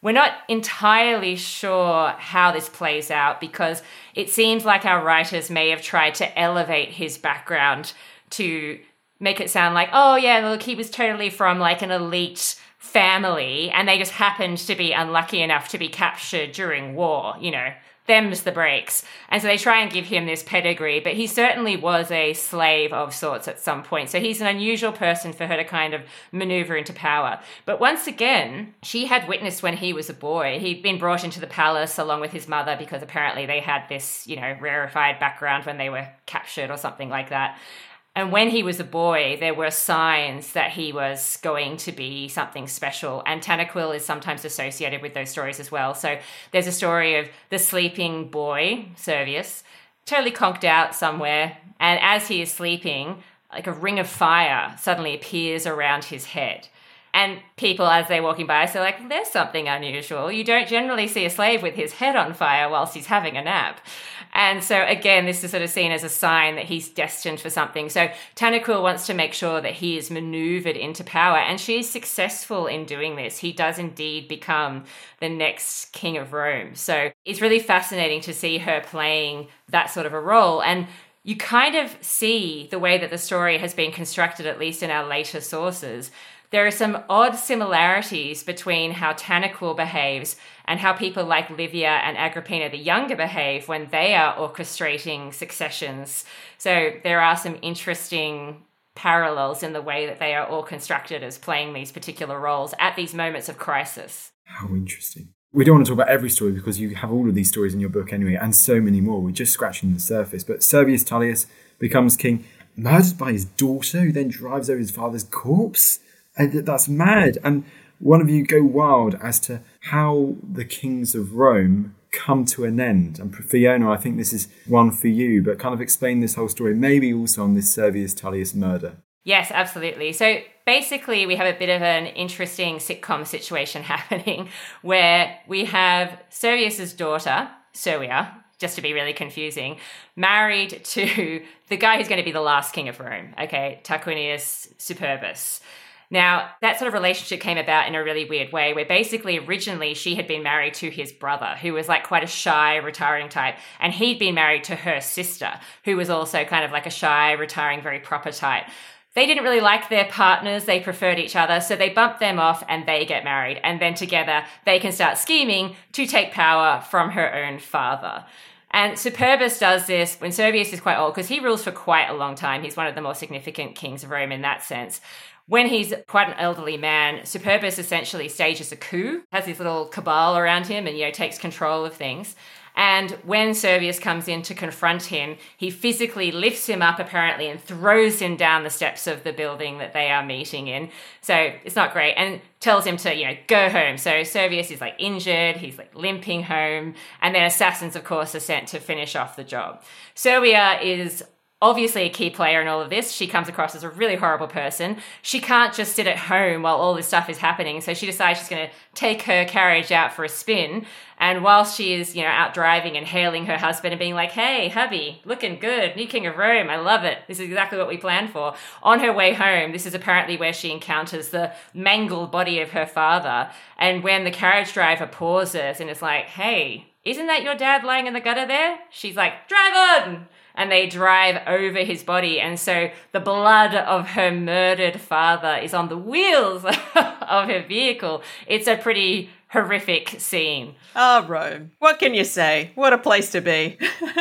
We're not entirely sure how this plays out because it seems like our writers may have tried to elevate his background to make it sound like, oh yeah, look, he was totally from like an elite family and they just happened to be unlucky enough to be captured during war, you know. Them's the breaks. And so they try and give him this pedigree, but he certainly was a slave of sorts at some point. So he's an unusual person for her to kind of maneuver into power. But once again, she had witnessed when he was a boy. He'd been brought into the palace along with his mother because apparently they had this, you know, rarefied background when they were captured or something like that. And when he was a boy, there were signs that he was going to be something special. And Tanaquil is sometimes associated with those stories as well. So there's a story of the sleeping boy, Servius, totally conked out somewhere. And as he is sleeping, like a ring of fire suddenly appears around his head. And people, as they're walking by, say like, there's something unusual. You don't generally see a slave with his head on fire whilst he's having a nap. And so, again, this is sort of seen as a sign that he's destined for something. So Tanaquil wants to make sure that he is maneuvered into power, and she is successful in doing this. He does indeed become the next king of Rome. So it's really fascinating to see her playing that sort of a role. And you kind of see the way that the story has been constructed, at least in our later sources. There are some odd similarities between how Tanaquil behaves and how people like Livia and Agrippina the Younger behave when they are orchestrating successions. So there are some interesting parallels in the way that they are all constructed as playing these particular roles at these moments of crisis. How interesting. We don't want to talk about every story because you have all of these stories in your book anyway, and so many more. We're just scratching the surface. But Servius Tullius becomes king, murdered by his daughter, who then drives over his father's corpse. And that's mad. And one of you go wild as to how the kings of Rome come to an end. And Fiona, I think this is one for you, but kind of explain this whole story, maybe also on this Servius Tullius murder. Yes, absolutely. So basically we have a bit of an interesting sitcom situation happening where we have Servius's daughter, Servia, just to be really confusing, married to the guy who's going to be the last king of Rome, okay, Tarquinius Superbus. Now, that sort of relationship came about in a really weird way, where basically originally she had been married to his brother, who was like quite a shy, retiring type, and he'd been married to her sister, who was also kind of like a shy, retiring, very proper type. They didn't really like their partners, they preferred each other, so they bumped them off and they get married, and then together they can start scheming to take power from her own father. And Superbus does this when Servius is quite old, because he rules for quite a long time. He's one of the more significant kings of Rome in that sense. When he's quite an elderly man, Superbus essentially stages a coup, has his little cabal around him and, you know, takes control of things. And when Servius comes in to confront him, he physically lifts him up, apparently, and throws him down the steps of the building that they are meeting in. So it's not great. And tells him to, you know, go home. So Servius is, like, injured. He's, like, limping home. And then assassins, of course, are sent to finish off the job. Servia is obviously a key player in all of this. She comes across as a really horrible person. She can't just sit at home while all this stuff is happening. So she decides she's going to take her carriage out for a spin. And whilst she is, you know, out driving and hailing her husband and being like, hey, hubby, looking good, new king of Rome, I love it. This is exactly what we planned for. On her way home, this is apparently where she encounters the mangled body of her father. And when the carriage driver pauses and is like, hey, isn't that your dad lying in the gutter there? She's like, drive on! And they drive over his body. And so the blood of her murdered father is on the wheels of her vehicle. It's a pretty horrific scene. Ah, oh, Rome. What can you say? What a place to be.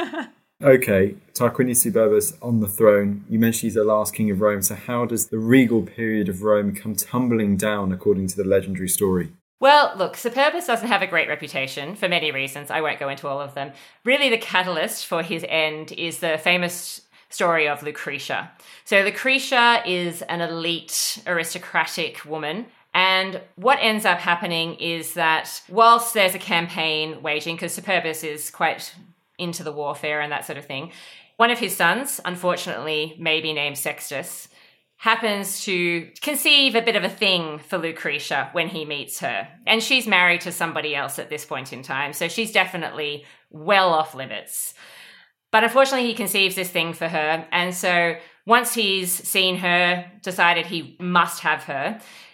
Okay, Tarquinius Superbus on the throne. You mentioned he's the last king of Rome. So how does the regal period of Rome come tumbling down according to the legendary story? Well, look, Superbus doesn't have a great reputation for many reasons. I won't go into all of them. Really, the catalyst for his end is the famous story of Lucretia. So Lucretia is an elite aristocratic woman. And what ends up happening is that whilst there's a campaign waging, because Superbus is quite into the warfare and that sort of thing, one of his sons, unfortunately, maybe named Sextus, happens to conceive a bit of a thing for Lucretia when he meets her. And she's married to somebody else at this point in time, so she's definitely well off limits. But unfortunately, he conceives this thing for her, and so once he's seen her, decided he must have her,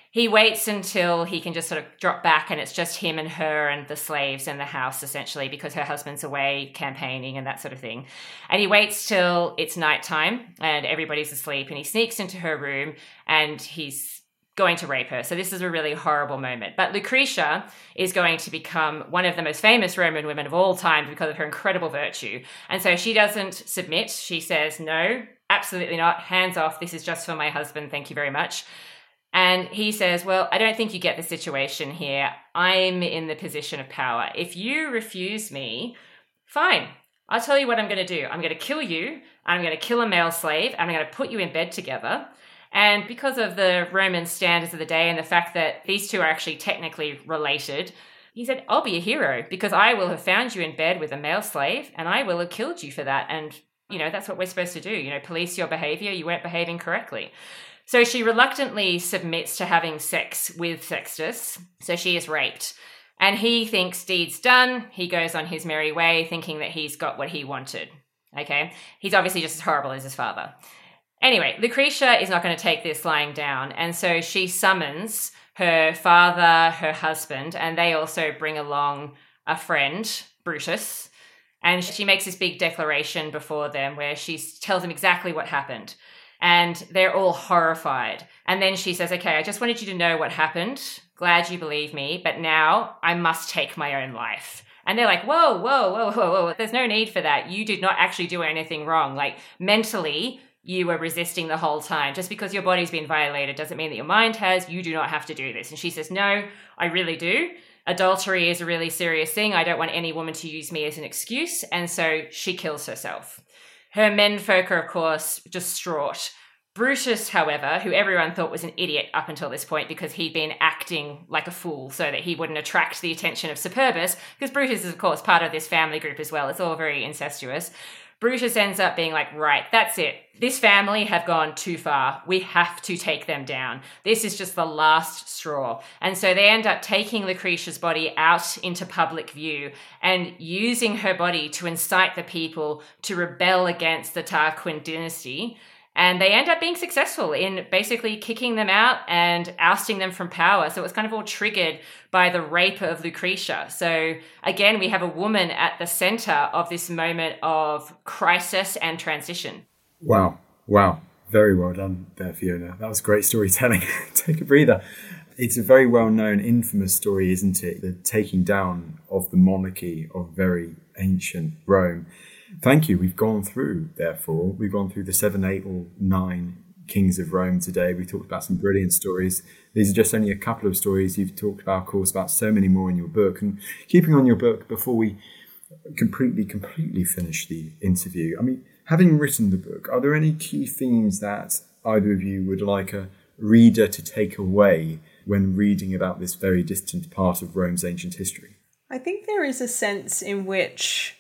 He waits until he can just sort of drop back and it's just him and her and the slaves in the house, essentially, because her husband's away campaigning and that sort of thing. And he waits till it's nighttime and everybody's asleep, and he sneaks into her room and he's going to rape her. So this is a really horrible moment. But Lucretia is going to become one of the most famous Roman women of all time because of her incredible virtue. And so she doesn't submit. She says, no, absolutely not. Hands off. This is just for my husband. Thank you very much. And he says, well, I don't think you get the situation here. I'm in the position of power. If you refuse me, fine. I'll tell you what I'm going to do. I'm going to kill you. I'm going to kill a male slave. I'm going to put you in bed together. And because of the Roman standards of the day and the fact that these two are actually technically related, he said, I'll be a hero because I will have found you in bed with a male slave and I will have killed you for that. And, you know, that's what we're supposed to do. You know, police your behavior. You weren't behaving correctly. So she reluctantly submits to having sex with Sextus. So she is raped. And he thinks deed's done. He goes on his merry way thinking that he's got what he wanted. Okay? He's obviously just as horrible as his father. Anyway, Lucretia is not going to take this lying down. And so she summons her father, her husband, and they also bring along a friend, Brutus. And she makes this big declaration before them where she tells them exactly what happened. And they're all horrified. And then she says, okay, I just wanted you to know what happened. Glad you believe me. But now I must take my own life. And they're like, whoa, whoa, whoa, whoa, whoa. There's no need for that. You did not actually do anything wrong. Like mentally, you were resisting the whole time. Just because your body's been violated doesn't mean that your mind has. You do not have to do this. And she says, no, I really do. Adultery is a really serious thing. I don't want any woman to use me as an excuse. And so she kills herself. Her menfolk are, of course, distraught. Brutus, however, who everyone thought was an idiot up until this point because he'd been acting like a fool so that he wouldn't attract the attention of Superbus, because Brutus is, of course, part of this family group as well. It's all very incestuous. Brutus ends up being like, right, that's it. This family have gone too far. We have to take them down. This is just the last straw. And so they end up taking Lucretia's body out into public view and using her body to incite the people to rebel against the Tarquin dynasty. And they end up being successful in basically kicking them out and ousting them from power. So it was kind of all triggered by the rape of Lucretia. So again, we have a woman at the center of this moment of crisis and transition. Wow. Wow. Very well done there, Fiona. That was great storytelling. Take a breather. It's a very well-known, infamous story, isn't it? The taking down of the monarchy of very ancient Rome. Thank you. We've gone through, therefore, we've gone through the seven, eight or nine kings of Rome today. We talked about some brilliant stories. These are just only a couple of stories. You've talked about, of course, about so many more in your book. And keeping on your book, before we completely, completely finish the interview, I mean, having written the book, are there any key themes that either of you would like a reader to take away when reading about this very distant part of Rome's ancient history? I think there is a sense in which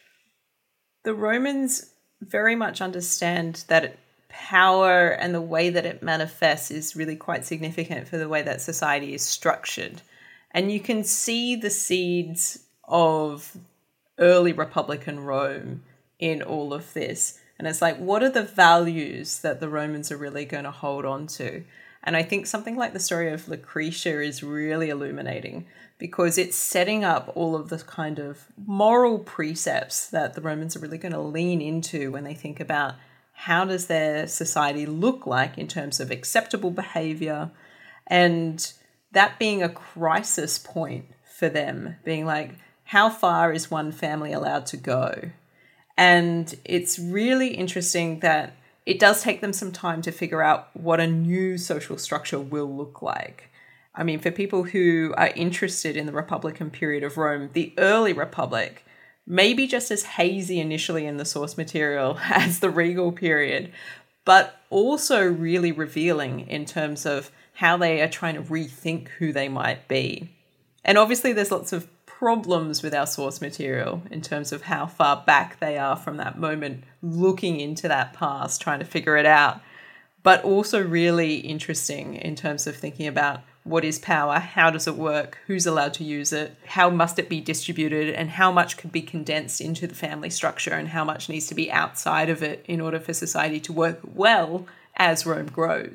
the Romans very much understand that power and the way that it manifests is really quite significant for the way that society is structured. And you can see the seeds of early Republican Rome in all of this. And it's like, what are the values that the Romans are really going to hold on to? And I think something like the story of Lucretia is really illuminating, because it's setting up all of the kind of moral precepts that the Romans are really going to lean into when they think about how does their society look like in terms of acceptable behavior, and that being a crisis point for them, being like, how far is one family allowed to go? And it's really interesting that it does take them some time to figure out what a new social structure will look like. I mean, for people who are interested in the Republican period of Rome, the early Republic may be just as hazy initially in the source material as the regal period, but also really revealing in terms of how they are trying to rethink who they might be. And obviously there's lots of problems with our source material in terms of how far back they are from that moment, looking into that past, trying to figure it out, but also really interesting in terms of thinking about what is power, how does it work, who's allowed to use it, how must it be distributed, and how much could be condensed into the family structure and how much needs to be outside of it in order for society to work well as Rome grows.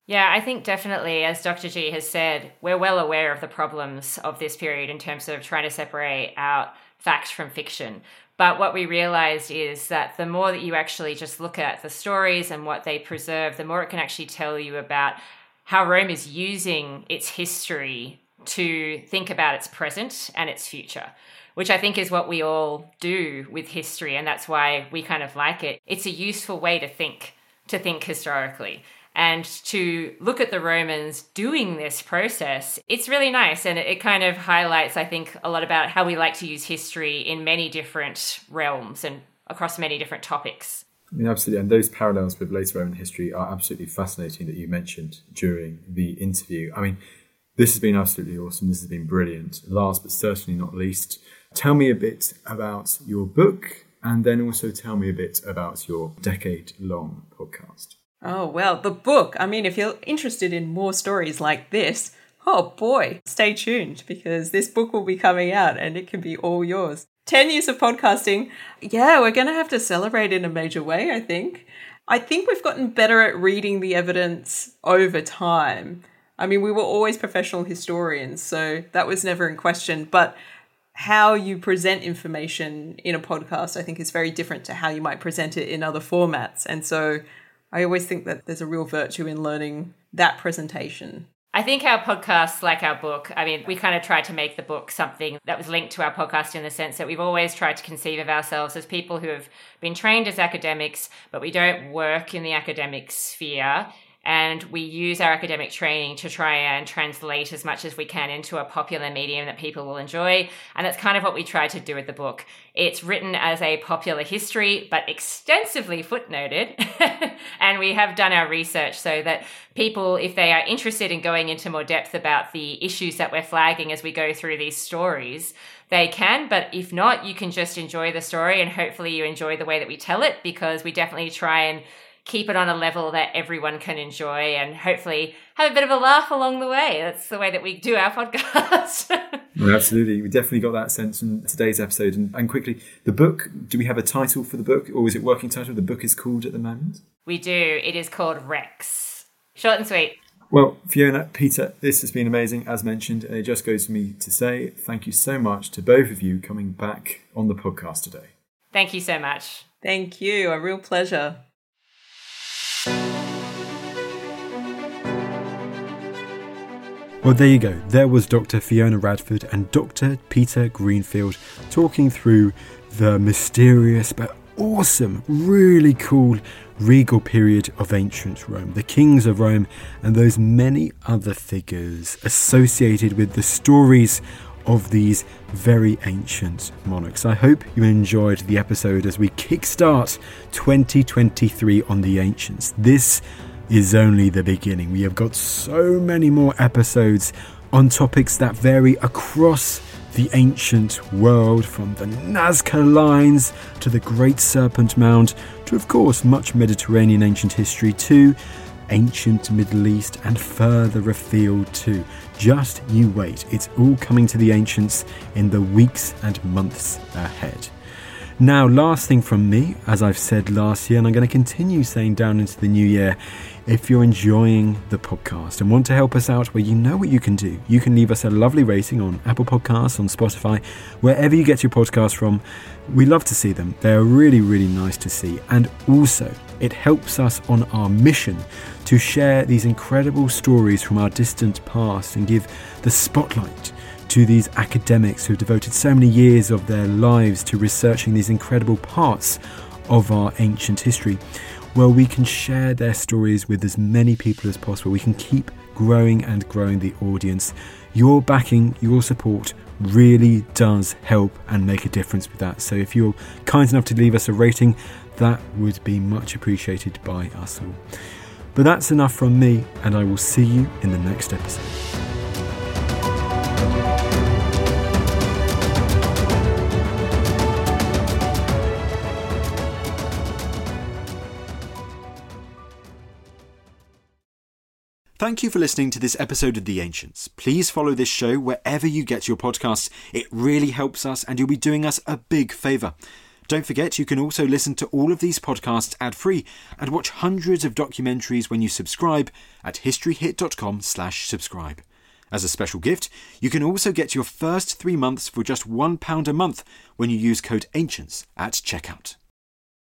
Yeah, I think definitely, as Doctor G has said, we're well aware of the problems of this period in terms of trying to separate out facts from fiction. But what we realized is that the more that you actually just look at the stories and what they preserve, the more it can actually tell you about how Rome is using its history to think about its present and its future, which I think is what we all do with history. And that's why we kind of like it. It's a useful way to think, to think historically. And to look at the Romans doing this process, it's really nice. And it kind of highlights, I think, a lot about how we like to use history in many different realms and across many different topics. I mean, absolutely. And those parallels with later Roman history are absolutely fascinating that you mentioned during the interview. I mean, this has been absolutely awesome. This has been brilliant. Last but certainly not least, tell me a bit about your book, and then also tell me a bit about your decade-long podcast. Oh, well, the book. I mean, if you're interested in more stories like this, oh boy, stay tuned, because this book will be coming out and it can be all yours. ten years of podcasting. Yeah, we're going to have to celebrate in a major way, I think. I think we've gotten better at reading the evidence over time. I mean, we were always professional historians, so that was never in question. But how you present information in a podcast, I think, is very different to how you might present it in other formats. And so I always think that there's a real virtue in learning that presentation. I think our podcasts, like our book, I mean, we kind of tried to make the book something that was linked to our podcast in the sense that we've always tried to conceive of ourselves as people who have been trained as academics, but we don't work in the academic sphere. And we use our academic training to try and translate as much as we can into a popular medium that people will enjoy. And that's kind of what we try to do with the book. It's written as a popular history, but extensively footnoted. And we have done our research so that people, if they are interested in going into more depth about the issues that we're flagging as we go through these stories, they can. But if not, you can just enjoy the story, and hopefully you enjoy the way that we tell it, because we definitely try and keep it on a level that everyone can enjoy and hopefully have a bit of a laugh along the way. That's the way that we do our podcast. Well, absolutely. We definitely got that sense in today's episode. And, and quickly, the book, do we have a title for the book, or is it working title? The book is called at the moment? We do. It is called Rex. Short and sweet. Well, Fiona, Peter, this has been amazing, as mentioned. And it just goes for me to say thank you so much to both of you coming back on the podcast today. Thank you so much. Thank you. A real pleasure. Well, there you go. There was Doctor Fiona Radford and Doctor Peter Greenfield talking through the mysterious but awesome, really cool regal period of ancient Rome, the kings of Rome, and those many other figures associated with the stories of these very ancient monarchs. I hope you enjoyed the episode as we kickstart twenty twenty-three on the ancients. This is only the beginning. We have got so many more episodes on topics that vary across the ancient world, from the Nazca Lines to the Great Serpent Mound to, of course, much Mediterranean ancient history, to ancient Middle East and further afield too. Just you wait. It's all coming to the ancients in the weeks and months ahead. Now, last thing from me, as I've said last year, and I'm going to continue saying down into the new year, if you're enjoying the podcast and want to help us out, well, you know what you can do. You can leave us a lovely rating on Apple Podcasts, on Spotify, wherever you get your podcast from. We love to see them. They're really, really nice to see. And also, it helps us on our mission to share these incredible stories from our distant past and give the spotlight to these academics who have devoted so many years of their lives to researching these incredible parts of our ancient history. Well, we can share their stories with as many people as possible. We can keep growing and growing the audience. Your backing, your support really does help and make a difference with that. So if you're kind enough to leave us a rating, that would be much appreciated by us all. But that's enough from me, and I will see you in the next episode. Thank you for listening to this episode of The Ancients. Please follow this show wherever you get your podcasts. It really helps us, and you'll be doing us a big favour. Don't forget, you can also listen to all of these podcasts ad-free and watch hundreds of documentaries when you subscribe at historyhit.com slash subscribe. As a special gift, you can also get your first three months for just one pound a month when you use code ANCIENTS at checkout.